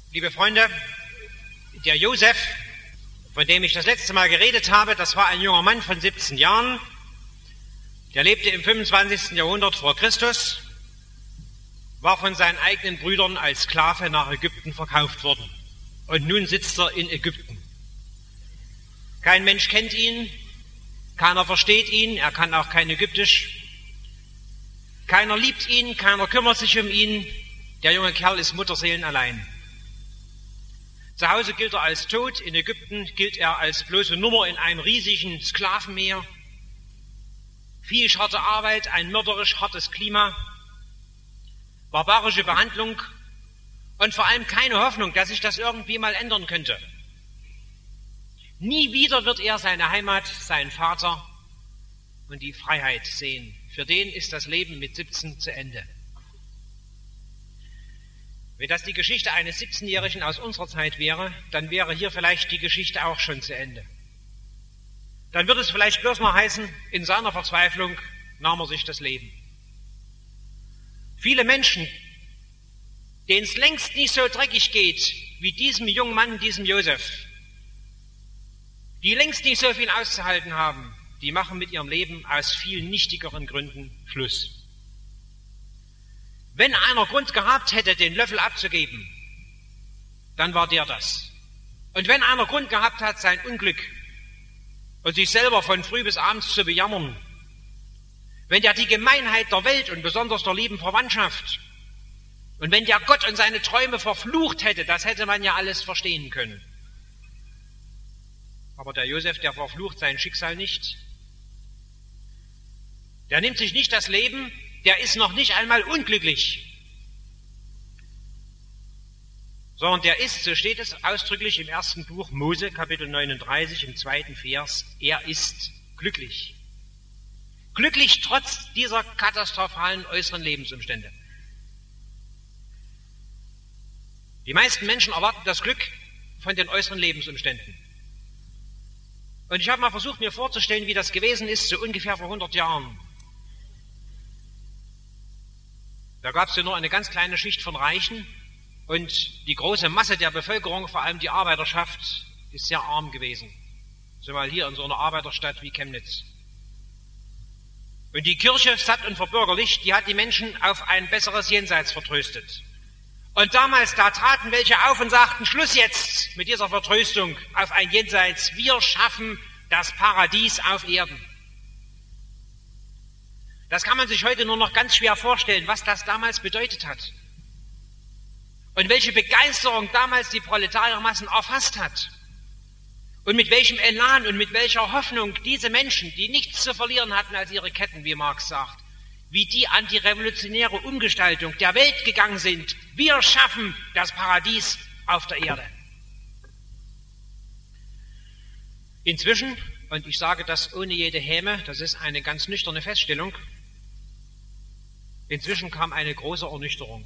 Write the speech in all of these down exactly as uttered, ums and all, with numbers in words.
Liebe Freunde, der Josef, von dem ich das letzte Mal geredet habe, das war ein junger Mann von siebzehn Jahren, der lebte im fünfundzwanzigsten Jahrhundert vor Christus, war von seinen eigenen Brüdern als Sklave nach Ägypten verkauft worden. Und nun sitzt er in Ägypten. Kein Mensch kennt ihn, keiner versteht ihn, er kann auch kein Ägyptisch. Keiner liebt ihn, keiner kümmert sich um ihn. Der junge Kerl ist mutterseelenallein. Zu Hause gilt er als tot, in Ägypten gilt er als bloße Nummer in einem riesigen Sklavenmeer. Viel harte Arbeit, ein mörderisch hartes Klima, barbarische Behandlung und vor allem keine Hoffnung, dass sich das irgendwie mal ändern könnte. Nie wieder wird er seine Heimat, seinen Vater und die Freiheit sehen. Für den ist das Leben mit siebzehn zu Ende. Wenn das die Geschichte eines siebzehnjährigen aus unserer Zeit wäre, dann wäre hier vielleicht die Geschichte auch schon zu Ende. Dann würde es vielleicht bloß mal heißen, in seiner Verzweiflung nahm er sich das Leben. Viele Menschen, denen es längst nicht so dreckig geht wie diesem jungen Mann, diesem Josef, die längst nicht so viel auszuhalten haben, die machen mit ihrem Leben aus viel nichtigeren Gründen Schluss. Wenn einer Grund gehabt hätte, den Löffel abzugeben, dann war der das. Und wenn einer Grund gehabt hat, sein Unglück und sich selber von früh bis abends zu bejammern, wenn der die Gemeinheit der Welt und besonders der lieben Verwandtschaft und wenn der Gott und seine Träume verflucht hätte, das hätte man ja alles verstehen können. Aber der Josef, der verflucht sein Schicksal nicht. Der nimmt sich nicht das Leben, der ist noch nicht einmal unglücklich, sondern der ist, so steht es ausdrücklich im ersten Buch Mose, Kapitel neununddreißig, im zweiten Vers, er ist glücklich. Glücklich trotz dieser katastrophalen äußeren Lebensumstände. Die meisten Menschen erwarten das Glück von den äußeren Lebensumständen. Und ich habe mal versucht, mir vorzustellen, wie das gewesen ist, so ungefähr vor hundert Jahren. Da gab es ja nur eine ganz kleine Schicht von Reichen und die große Masse der Bevölkerung, vor allem die Arbeiterschaft, ist sehr arm gewesen. So mal hier in so einer Arbeiterstadt wie Chemnitz. Und die Kirche, satt und verbürgerlicht, die hat die Menschen auf ein besseres Jenseits vertröstet. Und damals, da traten welche auf und sagten, Schluss jetzt mit dieser Vertröstung auf ein Jenseits. Wir schaffen das Paradies auf Erden. Das kann man sich heute nur noch ganz schwer vorstellen, was das damals bedeutet hat. Und welche Begeisterung damals die Proletariermassen erfasst hat. Und mit welchem Elan und mit welcher Hoffnung diese Menschen, die nichts zu verlieren hatten als ihre Ketten, wie Marx sagt, wie die an die revolutionäre Umgestaltung der Welt gegangen sind. Wir schaffen das Paradies auf der Erde. Inzwischen, und ich sage das ohne jede Häme, das ist eine ganz nüchterne Feststellung, inzwischen kam eine große Ernüchterung.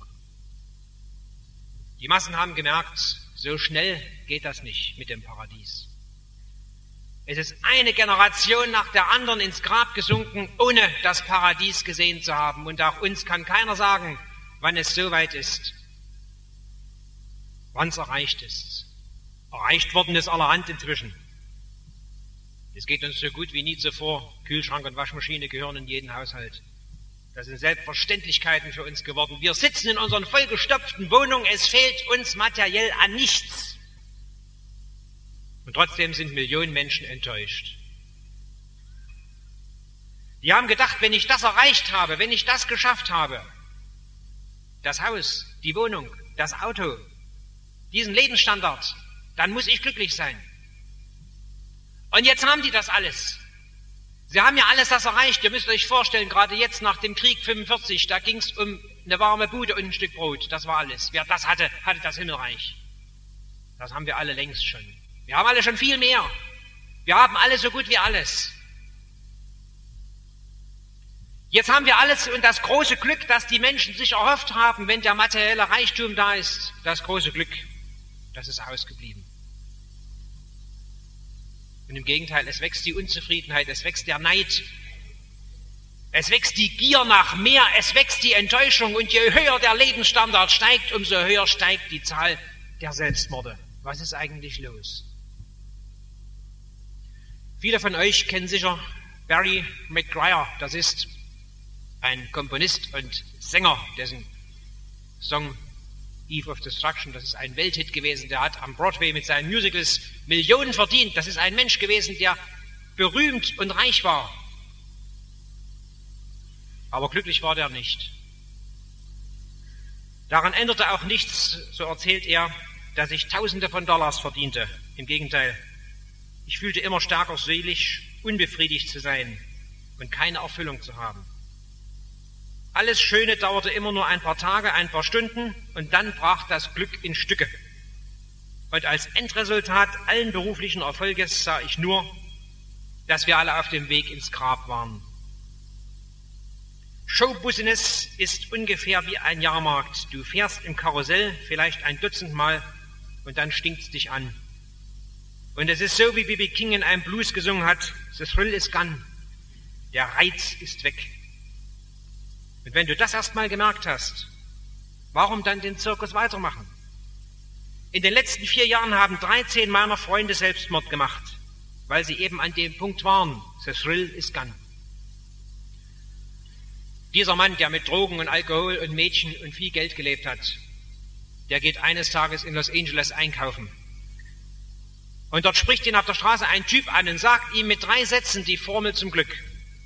Die Massen haben gemerkt, so schnell geht das nicht mit dem Paradies. Es ist eine Generation nach der anderen ins Grab gesunken, ohne das Paradies gesehen zu haben. Und auch uns kann keiner sagen, wann es soweit ist, wann es erreicht ist. Erreicht worden ist allerhand inzwischen. Es geht uns so gut wie nie zuvor. Kühlschrank und Waschmaschine gehören in jeden Haushalt. Das sind Selbstverständlichkeiten für uns geworden. Wir sitzen in unseren vollgestopften Wohnungen, es fehlt uns materiell an nichts. Und trotzdem sind Millionen Menschen enttäuscht. Die haben gedacht, wenn ich das erreicht habe, wenn ich das geschafft habe, das Haus, die Wohnung, das Auto, diesen Lebensstandard, dann muss ich glücklich sein. Und jetzt haben die das alles. Sie haben ja alles das erreicht. Ihr müsst euch vorstellen, gerade jetzt nach dem Krieg fünfundvierzig, da ging es um eine warme Bude und ein Stück Brot. Das war alles. Wer das hatte, hatte das Himmelreich. Das haben wir alle längst schon. Wir haben alle schon viel mehr. Wir haben alle so gut wie alles. Jetzt haben wir alles und das große Glück, das die Menschen sich erhofft haben, wenn der materielle Reichtum da ist, das große Glück, das ist ausgeblieben. Und im Gegenteil, es wächst die Unzufriedenheit, es wächst der Neid, es wächst die Gier nach mehr, es wächst die Enttäuschung und je höher der Lebensstandard steigt, umso höher steigt die Zahl der Selbstmorde? Was ist eigentlich los? Viele von euch kennen sicher Barry McGuire. Das ist ein Komponist und Sänger, dessen Song Eve of Destruction, das ist ein Welthit gewesen. Der hat am Broadway mit seinen Musicals Millionen verdient. Das ist ein Mensch gewesen, der berühmt und reich war. Aber glücklich war der nicht. Daran änderte auch nichts, so erzählt er, dass ich Tausende von Dollars verdiente. Im Gegenteil, ich fühlte immer stärker seelisch unbefriedigt zu sein und keine Erfüllung zu haben. Alles Schöne dauerte immer nur ein paar Tage, ein paar Stunden und dann brach das Glück in Stücke. Und als Endresultat allen beruflichen Erfolges sah ich nur, dass wir alle auf dem Weg ins Grab waren. Showbusiness ist ungefähr wie ein Jahrmarkt. Du fährst im Karussell vielleicht ein Dutzend Mal und dann stinkt's dich an. Und es ist so, wie B B King in einem Blues gesungen hat, the thrill is gone. Der Reiz ist weg. Und wenn du das erst mal gemerkt hast, warum dann den Zirkus weitermachen? In den letzten vier Jahren haben dreizehn meiner Freunde Selbstmord gemacht, weil sie eben an dem Punkt waren, the thrill is gone. Dieser Mann, der mit Drogen und Alkohol und Mädchen und viel Geld gelebt hat, der geht eines Tages in Los Angeles einkaufen. Und dort spricht ihn auf der Straße ein Typ an und sagt ihm mit drei Sätzen die Formel zum Glück.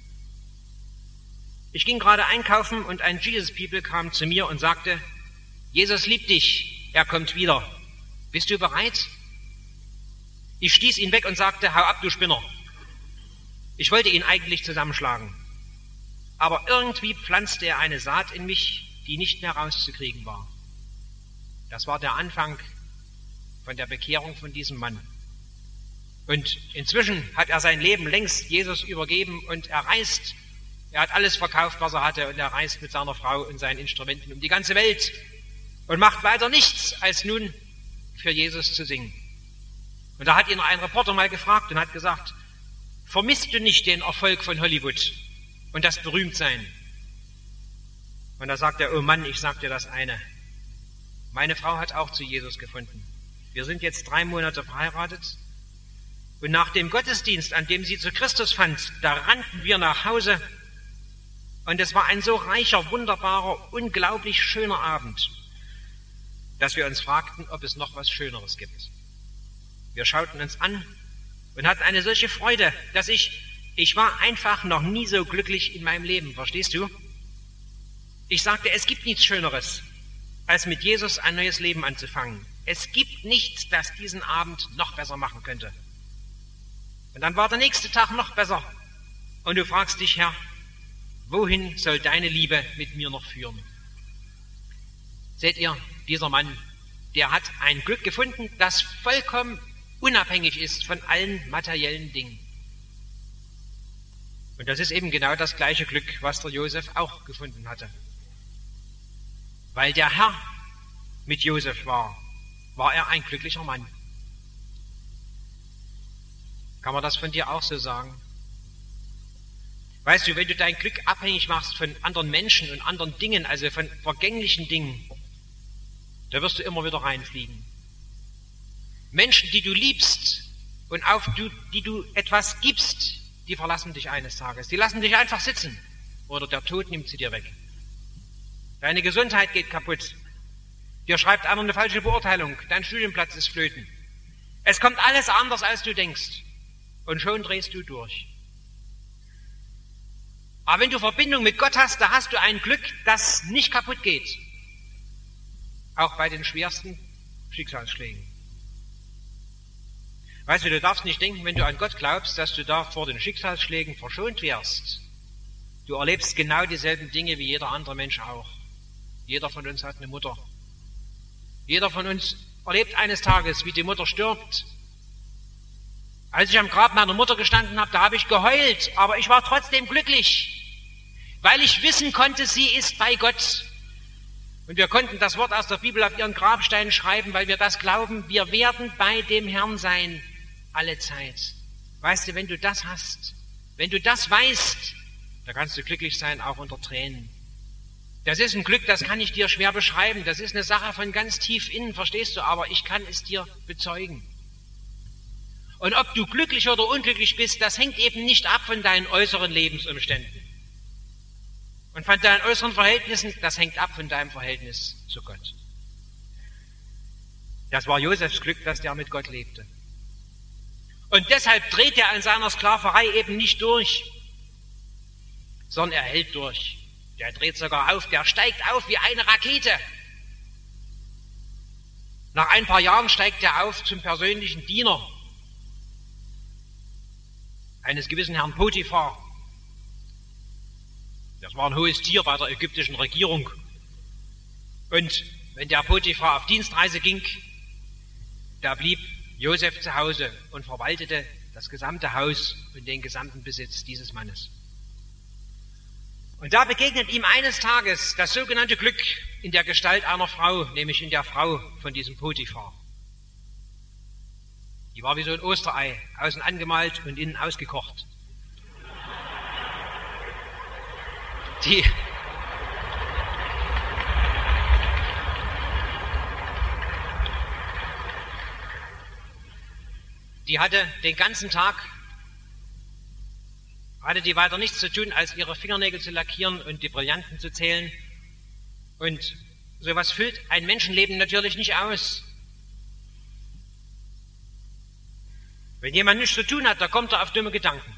Ich ging gerade einkaufen und ein Jesus People kam zu mir und sagte, Jesus liebt dich, er kommt wieder. Bist du bereit? Ich stieß ihn weg und sagte, hau ab, du Spinner. Ich wollte ihn eigentlich zusammenschlagen. Aber irgendwie pflanzte er eine Saat in mich, die nicht mehr rauszukriegen war. Das war der Anfang von der Bekehrung von diesem Mann. Und inzwischen hat er sein Leben längst Jesus übergeben und er reist. Er hat alles verkauft, was er hatte, und er reist mit seiner Frau und seinen Instrumenten um die ganze Welt und macht weiter nichts, als nun für Jesus zu singen. Und da hat ihn ein Reporter mal gefragt und hat gesagt, vermisst du nicht den Erfolg von Hollywood und das Berühmtsein? Und da sagt er, oh Mann, ich sag dir das eine. Meine Frau hat auch zu Jesus gefunden. Wir sind jetzt drei Monate verheiratet und nach dem Gottesdienst, an dem sie zu Christus fand, da rannten wir nach Hause und es war ein so reicher, wunderbarer, unglaublich schöner Abend, dass wir uns fragten, ob es noch was Schöneres gibt. Wir schauten uns an und hatten eine solche Freude, dass ich, ich war einfach noch nie so glücklich in meinem Leben, verstehst du? Ich sagte, es gibt nichts Schöneres, als mit Jesus ein neues Leben anzufangen. Es gibt nichts, das diesen Abend noch besser machen könnte. Und dann war der nächste Tag noch besser. Und du fragst dich, Herr, wohin soll deine Liebe mit mir noch führen? Seht ihr, dieser Mann, der hat ein Glück gefunden, das vollkommen unabhängig ist von allen materiellen Dingen. Und das ist eben genau das gleiche Glück, was der Josef auch gefunden hatte. Weil der Herr mit Josef war, war er ein glücklicher Mann. Kann man das von dir auch so sagen? Weißt du, wenn du dein Glück abhängig machst von anderen Menschen und anderen Dingen, also von vergänglichen Dingen, da wirst du immer wieder reinfliegen. Menschen, die du liebst und auf du, die du etwas gibst, die verlassen dich eines Tages. Die lassen dich einfach sitzen oder der Tod nimmt sie dir weg. Deine Gesundheit geht kaputt. Dir schreibt einer eine falsche Beurteilung. Dein Studienplatz ist flöten. Es kommt alles anders, als du denkst. Und schon drehst du durch. Aber wenn du Verbindung mit Gott hast, da hast du ein Glück, das nicht kaputt geht. Auch bei den schwersten Schicksalsschlägen. Weißt du, du darfst nicht denken, wenn du an Gott glaubst, dass du da vor den Schicksalsschlägen verschont wärst. Du erlebst genau dieselben Dinge wie jeder andere Mensch auch. Jeder von uns hat eine Mutter. Jeder von uns erlebt eines Tages, wie die Mutter stirbt. Als ich am Grab meiner Mutter gestanden habe, da habe ich geheult, aber ich war trotzdem glücklich, weil ich wissen konnte, sie ist bei Gott. Und wir konnten das Wort aus der Bibel auf ihren Grabstein schreiben, weil wir das glauben, wir werden bei dem Herrn sein, alle Zeit. Weißt du, wenn du das hast, wenn du das weißt, da kannst du glücklich sein, auch unter Tränen. Das ist ein Glück, das kann ich dir schwer beschreiben. Das ist eine Sache von ganz tief innen, verstehst du, aber ich kann es dir bezeugen. Und ob du glücklich oder unglücklich bist, das hängt eben nicht ab von deinen äußeren Lebensumständen. Und von deinen äußeren Verhältnissen, das hängt ab von deinem Verhältnis zu Gott. Das war Josefs Glück, dass der mit Gott lebte. Und deshalb dreht er in seiner Sklaverei eben nicht durch, sondern er hält durch. Der dreht sogar auf, der steigt auf wie eine Rakete. Nach ein paar Jahren steigt er auf zum persönlichen Diener eines gewissen Herrn Potiphar. Das war ein hohes Tier bei der ägyptischen Regierung. Und wenn der Potiphar auf Dienstreise ging, da blieb Josef zu Hause und verwaltete das gesamte Haus und den gesamten Besitz dieses Mannes. Und da begegnet ihm eines Tages das sogenannte Glück in der Gestalt einer Frau, nämlich in der Frau von diesem Potiphar. Die war wie so ein Osterei, außen angemalt und innen ausgekocht. Die, die hatte den ganzen Tag, hatte die weiter nichts zu tun, als ihre Fingernägel zu lackieren und die Brillanten zu zählen. Und sowas füllt ein Menschenleben natürlich nicht aus. Wenn jemand nichts zu tun hat, da kommt er auf dumme Gedanken.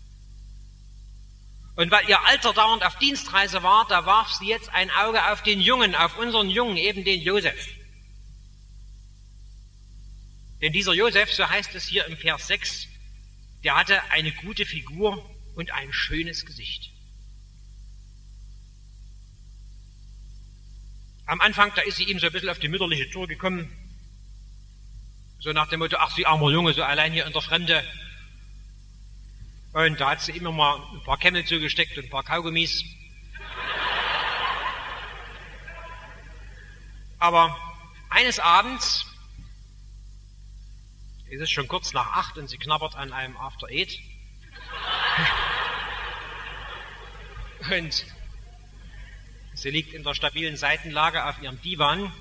Und weil ihr Alter dauernd auf Dienstreise war, da warf sie jetzt ein Auge auf den Jungen, auf unseren Jungen, eben den Josef. Denn dieser Josef, so heißt es hier im Vers sechs, der hatte eine gute Figur und ein schönes Gesicht. Am Anfang, da ist sie ihm so ein bisschen auf die mütterliche Tour gekommen, so nach dem Motto, ach, sie armer Junge, so allein hier in der Fremde. Und da hat sie immer mal ein paar Kämmel zugesteckt und ein paar Kaugummis. Aber eines Abends, es ist schon kurz nach acht und sie knabbert an einem After Eight. Und sie liegt in der stabilen Seitenlage auf ihrem Divan.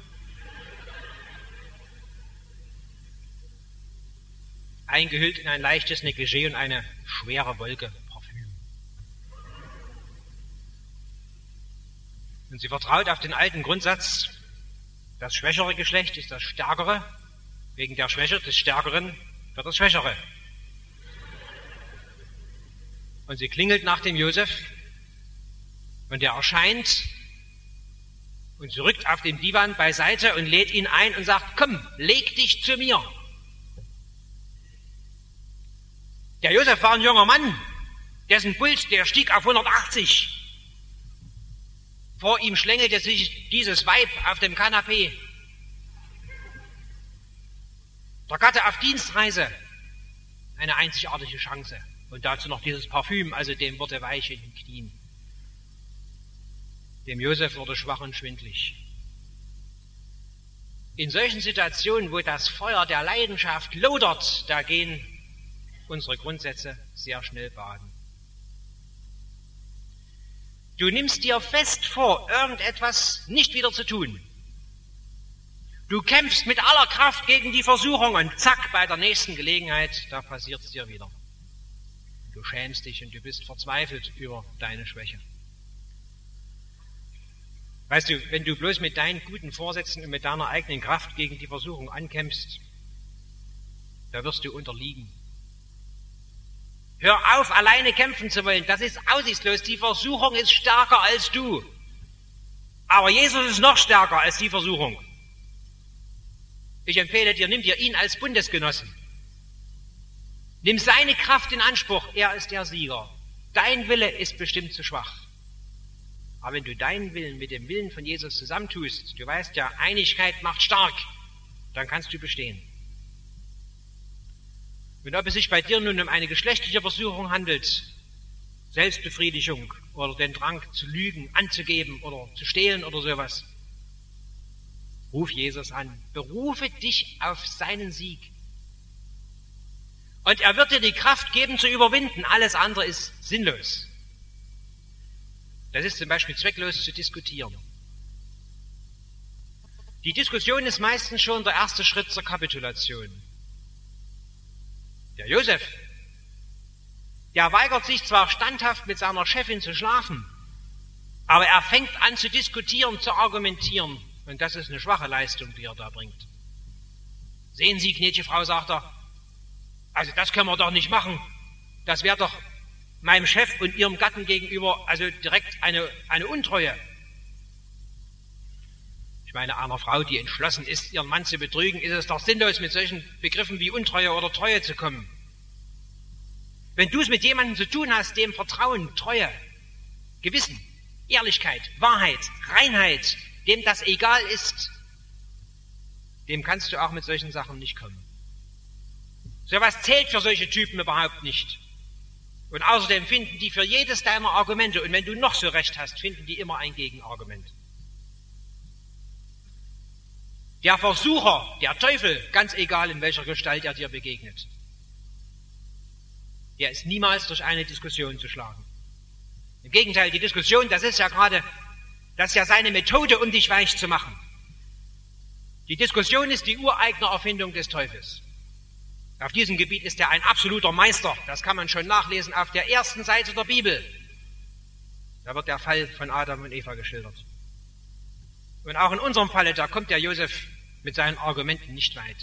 Eingehüllt in ein leichtes Negligé und eine schwere Wolke Parfüm. Und sie vertraut auf den alten Grundsatz, das schwächere Geschlecht ist das stärkere, wegen der Schwäche des Stärkeren wird das Schwächere. Und sie klingelt nach dem Josef und er erscheint und sie rückt auf dem Divan beiseite und lädt ihn ein und sagt, komm, leg dich zu mir. Der Josef war ein junger Mann, dessen Puls, der stieg auf hundertachtzig. Vor ihm schlängelte sich dieses Weib auf dem Kanapee. Der Gatte auf Dienstreise, eine einzigartige Chance. Und dazu noch dieses Parfüm, also dem wurde weich in den Knien. Dem Josef wurde schwach und schwindlig. In solchen Situationen, wo das Feuer der Leidenschaft lodert, da gehen unsere Grundsätze sehr schnell baden. Du nimmst dir fest vor, irgendetwas nicht wieder zu tun. Du kämpfst mit aller Kraft gegen die Versuchung und zack, bei der nächsten Gelegenheit, da passiert es dir wieder. Du schämst dich und du bist verzweifelt über deine Schwäche. Weißt du, wenn du bloß mit deinen guten Vorsätzen und mit deiner eigenen Kraft gegen die Versuchung ankämpfst, da wirst du unterliegen. Hör auf, alleine kämpfen zu wollen. Das ist aussichtslos. Die Versuchung ist stärker als du. Aber Jesus ist noch stärker als die Versuchung. Ich empfehle dir, nimm dir ihn als Bundesgenossen. Nimm seine Kraft in Anspruch. Er ist der Sieger. Dein Wille ist bestimmt zu schwach. Aber wenn du deinen Willen mit dem Willen von Jesus zusammentust, du weißt ja, Einigkeit macht stark, dann kannst du bestehen. Und ob es sich bei dir nun um eine geschlechtliche Versuchung handelt, Selbstbefriedigung oder den Drang zu lügen, anzugeben oder zu stehlen oder sowas, ruf Jesus an, berufe dich auf seinen Sieg. Und er wird dir die Kraft geben zu überwinden, alles andere ist sinnlos. Das ist zum Beispiel zwecklos zu diskutieren. Die Diskussion ist meistens schon der erste Schritt zur Kapitulation. Der Josef, der weigert sich zwar standhaft mit seiner Chefin zu schlafen, aber er fängt an zu diskutieren, zu argumentieren. Und das ist eine schwache Leistung, die er da bringt. Sehen Sie, gnädige Frau, sagt er, also das können wir doch nicht machen. Das wäre doch meinem Chef und Ihrem Gatten gegenüber also direkt eine, eine Untreue. Ich meine, einer Frau, die entschlossen ist, ihren Mann zu betrügen, ist es doch sinnlos, mit solchen Begriffen wie Untreue oder Treue zu kommen. Wenn du es mit jemandem zu tun hast, dem Vertrauen, Treue, Gewissen, Ehrlichkeit, Wahrheit, Reinheit, dem das egal ist, dem kannst du auch mit solchen Sachen nicht kommen. So etwas zählt für solche Typen überhaupt nicht. Und außerdem finden die für jedes deiner Argumente, und wenn du noch so recht hast, finden die immer ein Gegenargument. Der Versucher, der Teufel, ganz egal in welcher Gestalt er dir begegnet, der ist niemals durch eine Diskussion zu schlagen. Im Gegenteil, die Diskussion, das ist ja gerade, das ist ja seine Methode, um dich weich zu machen. Die Diskussion ist die ureigene Erfindung des Teufels. Auf diesem Gebiet ist er ein absoluter Meister. Das kann man schon nachlesen auf der ersten Seite der Bibel. Da wird der Fall von Adam und Eva geschildert. Und auch in unserem Falle, da kommt der Josef mit seinen Argumenten nicht weit.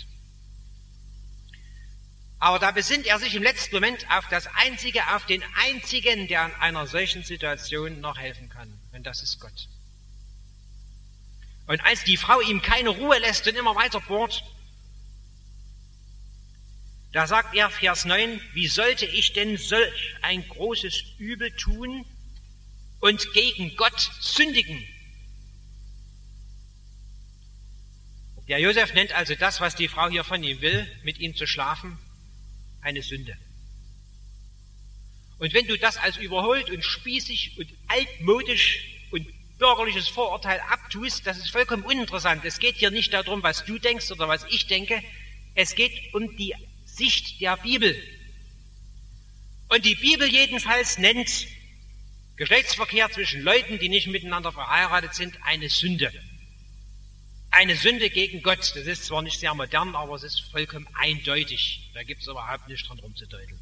Aber da besinnt er sich im letzten Moment auf das Einzige, auf den Einzigen, der in einer solchen Situation noch helfen kann. Und das ist Gott. Und als die Frau ihm keine Ruhe lässt und immer weiter bohrt, da sagt er, Vers neun, wie sollte ich denn solch ein großes Übel tun und gegen Gott sündigen? Der Josef nennt also das, was die Frau hier von ihm will, mit ihm zu schlafen, eine Sünde. Und wenn du das als überholt und spießig und altmodisch und bürgerliches Vorurteil abtust, das ist vollkommen uninteressant. Es geht hier nicht darum, was du denkst oder was ich denke. Es geht um die Sicht der Bibel. Und die Bibel jedenfalls nennt Geschlechtsverkehr zwischen Leuten, die nicht miteinander verheiratet sind, eine Sünde. Eine Sünde gegen Gott. Das ist zwar nicht sehr modern, aber es ist vollkommen eindeutig. Da gibt es überhaupt nicht dran rumzudeuten.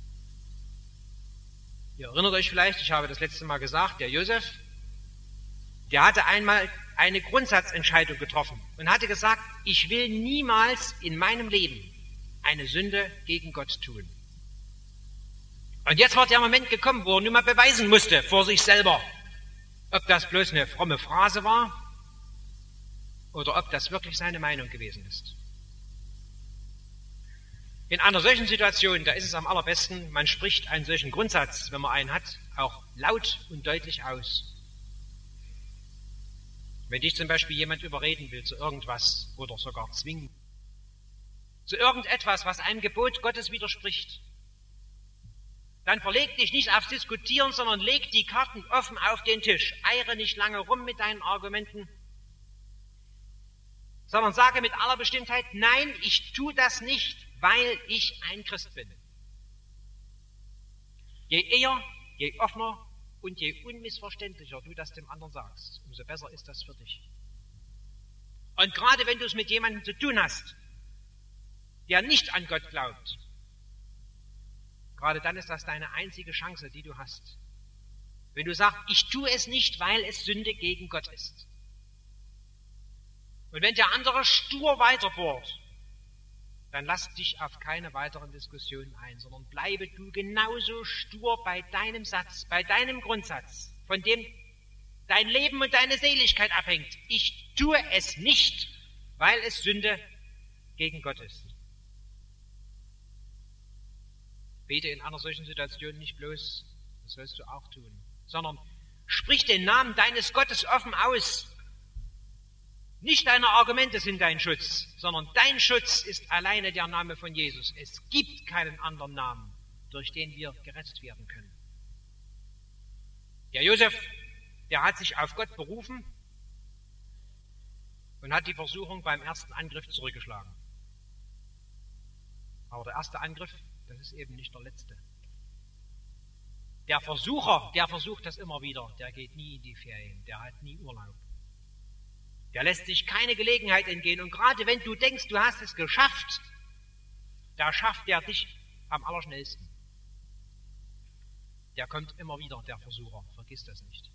Ihr erinnert euch vielleicht, ich habe das letzte Mal gesagt, der Josef, der hatte einmal eine Grundsatzentscheidung getroffen und hatte gesagt, ich will niemals in meinem Leben eine Sünde gegen Gott tun. Und jetzt war der Moment gekommen, wo er nun mal beweisen musste vor sich selber, ob das bloß eine fromme Phrase war oder ob das wirklich seine Meinung gewesen ist. In einer solchen Situation, da ist es am allerbesten, man spricht einen solchen Grundsatz, wenn man einen hat, auch laut und deutlich aus. Wenn dich zum Beispiel jemand überreden will zu irgendwas oder sogar zwingen, zu irgendetwas, was einem Gebot Gottes widerspricht, dann verleg dich nicht aufs Diskutieren, sondern leg die Karten offen auf den Tisch. Eire nicht lange rum mit deinen Argumenten, sondern sage mit aller Bestimmtheit, nein, ich tue das nicht, weil ich ein Christ bin. Je eher, je offener und je unmissverständlicher du das dem anderen sagst, umso besser ist das für dich. Und gerade wenn du es mit jemandem zu tun hast, der nicht an Gott glaubt, gerade dann ist das deine einzige Chance, die du hast. Wenn du sagst, ich tue es nicht, weil es Sünde gegen Gott ist. Und wenn der andere stur weiterbohrt, dann lass dich auf keine weiteren Diskussionen ein, sondern bleibe du genauso stur bei deinem Satz, bei deinem Grundsatz, von dem dein Leben und deine Seligkeit abhängt. Ich tue es nicht, weil es Sünde gegen Gott ist. Bete in einer solchen Situation nicht bloß, das sollst du auch tun, sondern sprich den Namen deines Gottes offen aus. Nicht deine Argumente sind dein Schutz, sondern dein Schutz ist alleine der Name von Jesus. Es gibt keinen anderen Namen, durch den wir gerettet werden können. Der Josef, der hat sich auf Gott berufen und hat die Versuchung beim ersten Angriff zurückgeschlagen. Aber der erste Angriff, das ist eben nicht der letzte. Der Versucher, der versucht das immer wieder, der geht nie in die Ferien, der hat nie Urlaub. Der lässt sich keine Gelegenheit entgehen. Und gerade wenn du denkst, du hast es geschafft, da schafft er dich am allerschnellsten. Der kommt immer wieder, der Versucher, vergiss das nicht.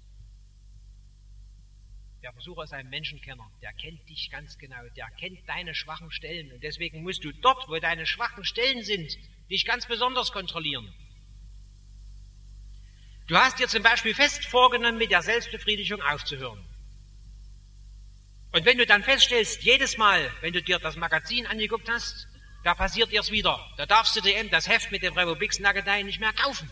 Der Versucher ist ein Menschenkenner, der kennt dich ganz genau, der kennt deine schwachen Stellen. Und deswegen musst du dort, wo deine schwachen Stellen sind, dich ganz besonders kontrollieren. Du hast dir zum Beispiel fest vorgenommen, mit der Selbstbefriedigung aufzuhören. Und wenn du dann feststellst, jedes Mal, wenn du dir das Magazin angeguckt hast, da passiert dir's wieder. Da darfst du dir eben das Heft mit dem Republiksnagedei nicht mehr kaufen.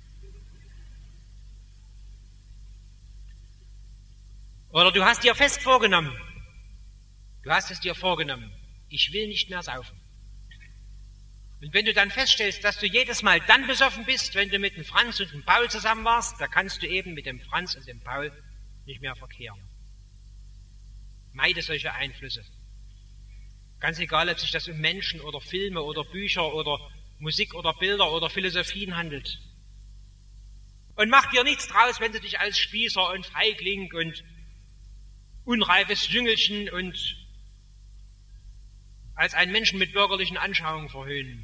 Oder du hast dir fest vorgenommen, du hast es dir vorgenommen, ich will nicht mehr saufen. Und wenn du dann feststellst, dass du jedes Mal dann besoffen bist, wenn du mit dem Franz und dem Paul zusammen warst, da kannst du eben mit dem Franz und dem Paul nicht mehr verkehren. Meide solche Einflüsse. Ganz egal, ob sich das um Menschen oder Filme oder Bücher oder Musik oder Bilder oder Philosophien handelt. Und mach dir nichts draus, wenn du dich als Spießer und Feigling und unreifes Jüngelchen und als einen Menschen mit bürgerlichen Anschauungen verhöhnen.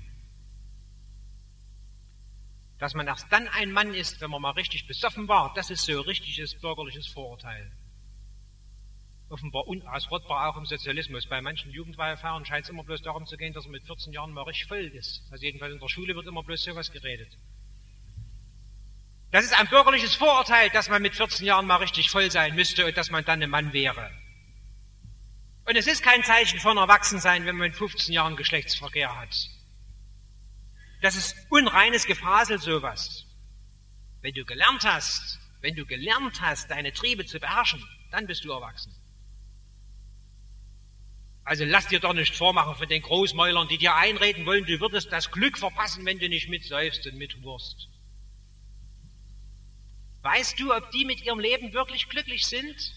Dass man erst dann ein Mann ist, wenn man mal richtig besoffen war, das ist so richtiges bürgerliches Vorurteil. Offenbar unausrottbar auch im Sozialismus. Bei manchen Jugendweihfeiern scheint es immer bloß darum zu gehen, dass er mit vierzehn Jahren mal richtig voll ist. Also jedenfalls in der Schule wird immer bloß sowas geredet. Das ist ein bürgerliches Vorurteil, dass man mit vierzehn Jahren mal richtig voll sein müsste und dass man dann ein Mann wäre. Und es ist kein Zeichen von Erwachsensein, wenn man mit fünfzehn Jahren Geschlechtsverkehr hat. Das ist unreines Gefasel, sowas. Wenn du gelernt hast, wenn du gelernt hast, deine Triebe zu beherrschen, dann bist du erwachsen. Also lass dir doch nicht vormachen von den Großmäulern, die dir einreden wollen, du würdest das Glück verpassen, wenn du nicht mitsäufst und mithurst. Weißt du, ob die mit ihrem Leben wirklich glücklich sind?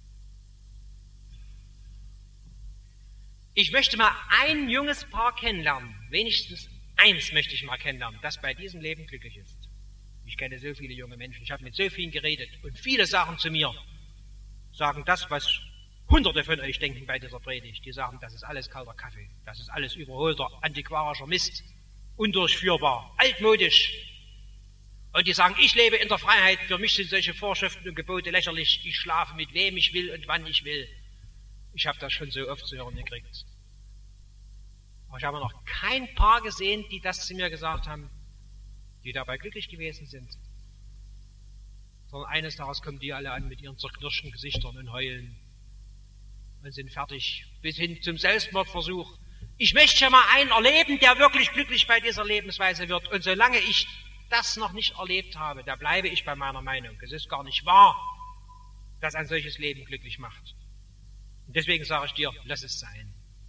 Ich möchte mal ein junges Paar kennenlernen, wenigstens eins möchte ich mal kennenlernen, das bei diesem Leben glücklich ist. Ich kenne so viele junge Menschen, ich habe mit so vielen geredet und viele sagen zu mir, sagen das, was Hunderte von euch denken bei dieser Predigt. Die sagen, das ist alles kalter Kaffee, das ist alles überholter, antiquarischer Mist, undurchführbar, altmodisch. Und die sagen, ich lebe in der Freiheit, für mich sind solche Vorschriften und Gebote lächerlich, ich schlafe mit wem ich will und wann ich will. Ich habe das schon so oft zu hören gekriegt. Aber ich habe noch kein Paar gesehen, die das zu mir gesagt haben, die dabei glücklich gewesen sind. Sondern eines Tages kommen die alle an mit ihren zerknirschten Gesichtern und heulen und sind fertig, bis hin zum Selbstmordversuch. Ich möchte ja mal einen erleben, der wirklich glücklich bei dieser Lebensweise wird. Und solange ich das noch nicht erlebt habe, da bleibe ich bei meiner Meinung. Es ist gar nicht wahr, dass ein solches Leben glücklich macht. Und deswegen sage ich dir, lass es sein.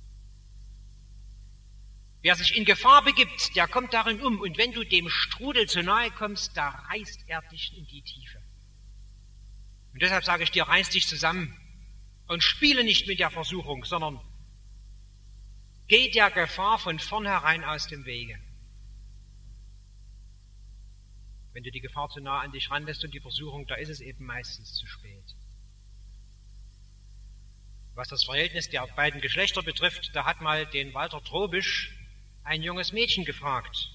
Wer sich in Gefahr begibt, der kommt darin um. Und wenn du dem Strudel zu nahe kommst, da reißt er dich in die Tiefe. Und deshalb sage ich dir, reiß dich zusammen und spiele nicht mit der Versuchung, sondern geh der Gefahr von vornherein aus dem Wege. Wenn du die Gefahr zu nah an dich ranlässt und die Versuchung, da ist es eben meistens zu spät. Was das Verhältnis der beiden Geschlechter betrifft, da hat mal den Walter Trobisch ein junges Mädchen gefragt.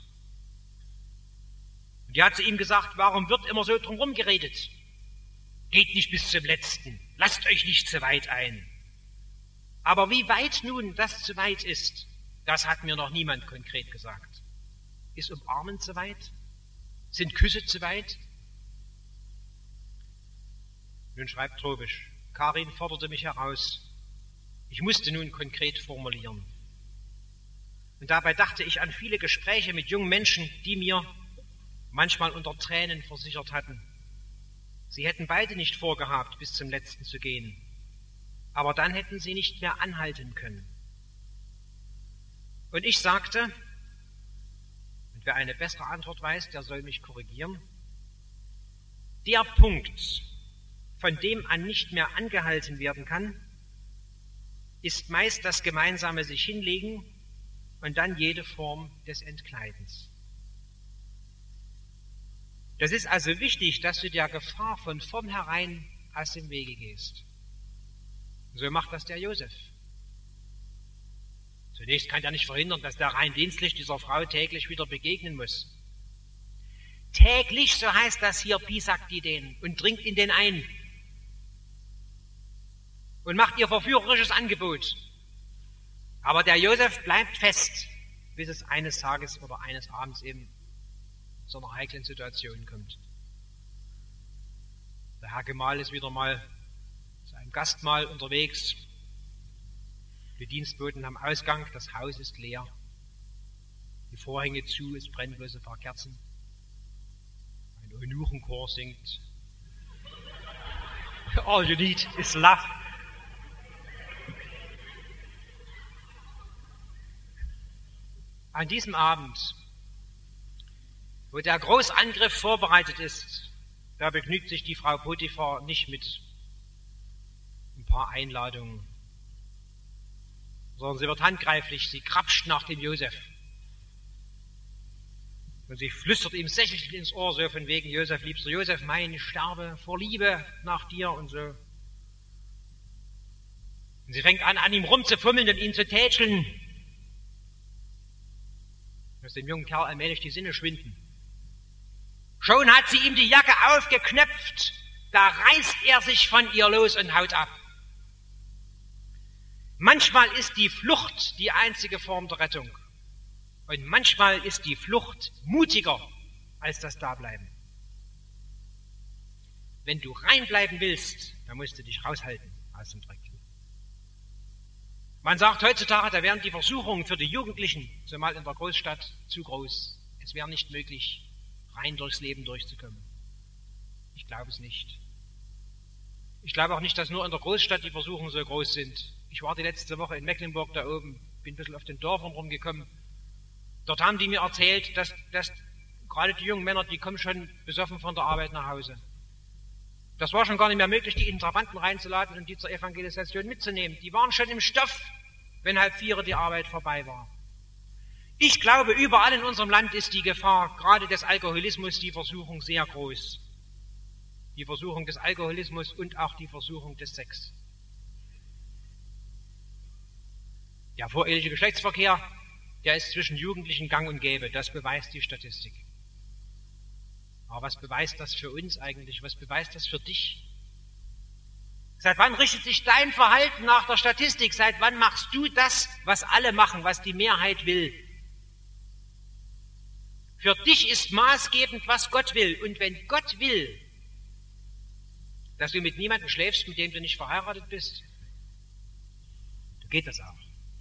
Und die hat zu ihm gesagt, warum wird immer so drumherum geredet? Geht nicht bis zum Letzten, lasst euch nicht zu weit ein. Aber wie weit nun das zu weit ist, das hat mir noch niemand konkret gesagt. Ist Umarmen zu weit? Sind Küsse zu weit? Nun schreibt Trobisch, Karin forderte mich heraus. Ich musste nun konkret formulieren. Und dabei dachte ich an viele Gespräche mit jungen Menschen, die mir manchmal unter Tränen versichert hatten, sie hätten beide nicht vorgehabt, bis zum Letzten zu gehen. Aber dann hätten sie nicht mehr anhalten können. Und ich sagte, und wer eine bessere Antwort weiß, der soll mich korrigieren, der Punkt, von dem an nicht mehr angehalten werden kann, ist meist das gemeinsame sich hinlegen und dann jede Form des Entkleidens. Das ist also wichtig, dass du der Gefahr von vornherein aus dem Wege gehst. So macht das der Josef. Zunächst kann er nicht verhindern, dass der rein dienstlich dieser Frau täglich wieder begegnen muss. Täglich, so heißt das hier, piesackt die den und dringt in den ein und macht ihr verführerisches Angebot. Aber der Josef bleibt fest, bis es eines Tages oder eines Abends eben zu einer heiklen Situation kommt. Der Herr Gemahl ist wieder mal zu einem Gastmahl unterwegs. Die Dienstboten am Ausgang, das Haus ist leer. Die Vorhänge zu, es brennen bloß ein paar Kerzen. Ein Eunuchenchor singt. All you need is love. An diesem Abend, wo der Großangriff vorbereitet ist, da begnügt sich die Frau Potiphar nicht mit ein paar Einladungen, sondern sie wird handgreiflich, sie krapscht nach dem Josef. Und sie flüstert ihm sächlich ins Ohr, so von wegen: Josef, liebster Josef, mein, ich sterbe vor Liebe nach dir und so. Und sie fängt an, an ihm rumzufummeln und ihn zu tätscheln, dass dem jungen Kerl allmählich die Sinne schwinden. Schon hat sie ihm die Jacke aufgeknöpft, da reißt er sich von ihr los und haut ab. Manchmal ist die Flucht die einzige Form der Rettung. Und manchmal ist die Flucht mutiger als das Dableiben. Wenn du reinbleiben willst, dann musst du dich raushalten aus dem Dreck. Man sagt heutzutage, da wären die Versuchungen für die Jugendlichen, zumal in der Großstadt, zu groß. Es wäre nicht möglich, rein durchs Leben durchzukommen. Ich glaube es nicht. Ich glaube auch nicht, dass nur in der Großstadt die Versuchungen so groß sind. Ich war die letzte Woche in Mecklenburg da oben, bin ein bisschen auf den Dörfern rumgekommen. Dort haben die mir erzählt, dass, dass gerade die jungen Männer, die kommen schon besoffen von der Arbeit nach Hause. Das war schon gar nicht mehr möglich, die in Trabanten reinzuladen und die zur Evangelisation mitzunehmen. Die waren schon im Stoff, wenn halb vier die Arbeit vorbei war. Ich glaube, überall in unserem Land ist die Gefahr, gerade des Alkoholismus, die Versuchung sehr groß. Die Versuchung des Alkoholismus und auch die Versuchung des Sex. Der voreheliche Geschlechtsverkehr, der ist zwischen Jugendlichen gang und gäbe. Das beweist die Statistik. Aber was beweist das für uns eigentlich? Was beweist das für dich? Seit wann richtet sich dein Verhalten nach der Statistik? Seit wann machst du das, was alle machen, was die Mehrheit will? Für dich ist maßgebend, was Gott will. Und wenn Gott will, dass du mit niemandem schläfst, mit dem du nicht verheiratet bist, dann geht das auch.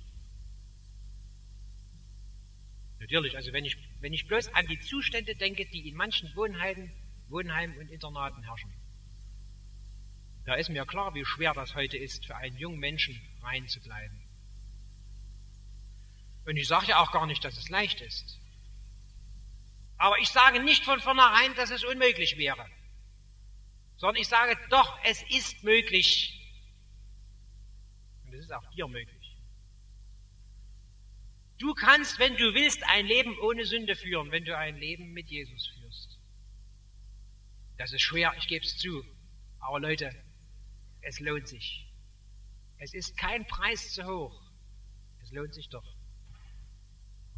Natürlich, also wenn ich, wenn ich bloß an die Zustände denke, die in manchen Wohnheimen, Wohnheimen und Internaten herrschen, da ist mir klar, wie schwer das heute ist, für einen jungen Menschen rein zu bleiben. Und ich sage ja auch gar nicht, dass es leicht ist. Aber ich sage nicht von vornherein, dass es unmöglich wäre, sondern ich sage doch, es ist möglich. Und es ist auch dir möglich. Du kannst, wenn du willst, ein Leben ohne Sünde führen, wenn du ein Leben mit Jesus führst. Das ist schwer, ich gebe es zu. Aber Leute, es lohnt sich. Es ist kein Preis zu hoch. Es lohnt sich doch.